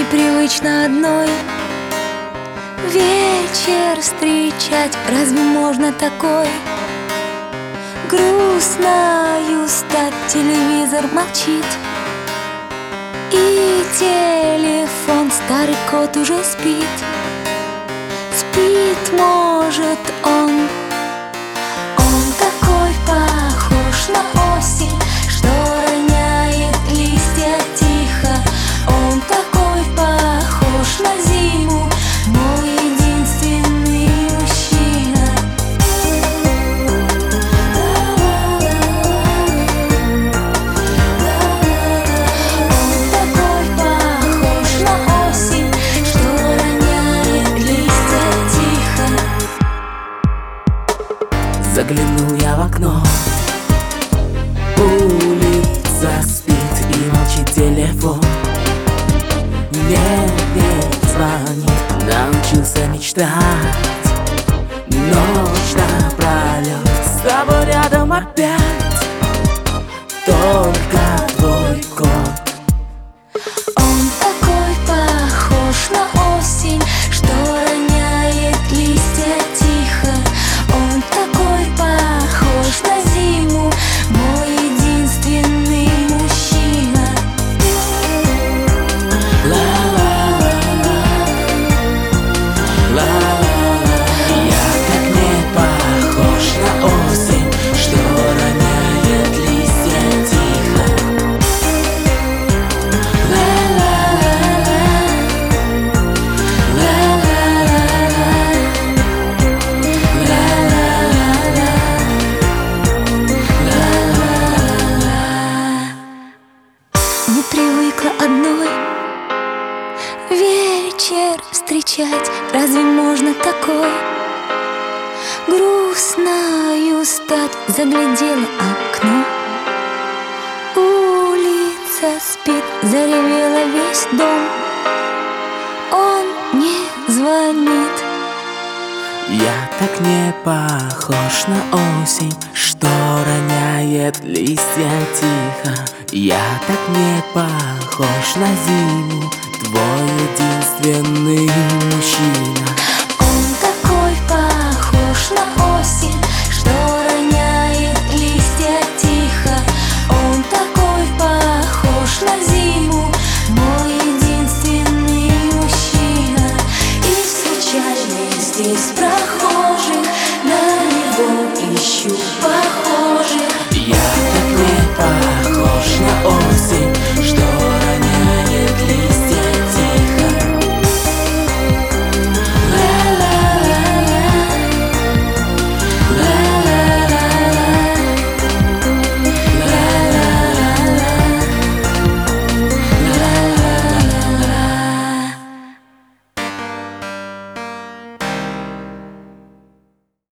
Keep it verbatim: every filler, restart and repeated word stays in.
непривычно одной вечер встречать. Разве можно такой грустною стать? Телевизор молчит, и телефон, старый кот уже спит. Спит, может, он. Он такой похож на осень, что роняет листья тихо. Он такой похож на зиму, мой единственный мужчина. Он такой похож на осень, что роняет листья тихо. Заглянул я в окно, улица спит и молчит телефон. Мне не звонит, научился мечтать. Ночь напролет с тобой рядом опять, только твой кот. Он такой похож на осень, что роняет листья тихо. Он такой похож на зиму, мой единственный мужчина. Ла-ла-ла-ла, ла-ла-ла. Я так не похож на осень, что роняет листья тихо. Ла-ла-ла-ла, ла-ла-ла-ла, ла-ла-ла-ла, ла-ла-ла-ла. Не привыкла одной вечер встречать. Разве можно такой грустною стать? Заглядела окно, улица спит, заревела весь дом. Он не звонит. Я так не похож на осень, что роняет листья тихо. Я так не похож на зиму, твой единственный мужчина.